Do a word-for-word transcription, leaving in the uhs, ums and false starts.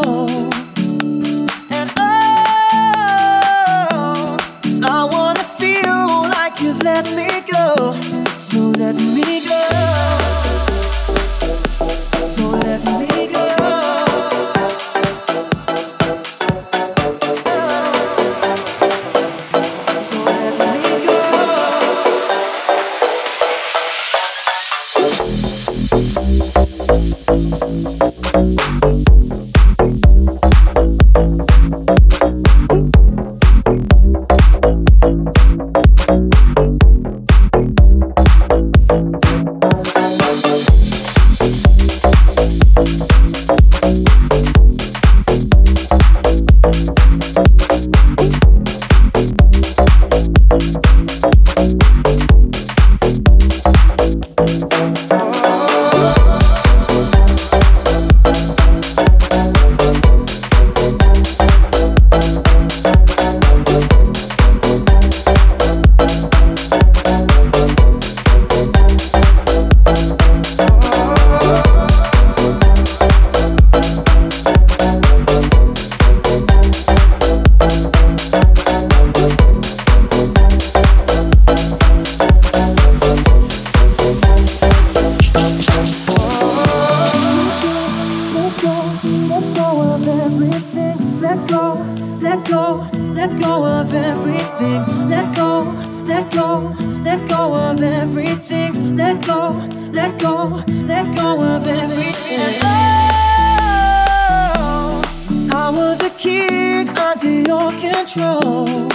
control. And oh, I wanna feel like you've let me go. So let me go. So let me go. So let me go. Let go, let go, let go of everything. Let go, let go, let go of everything. Let go, let go, let go of everything. Oh, I was a kid under your control.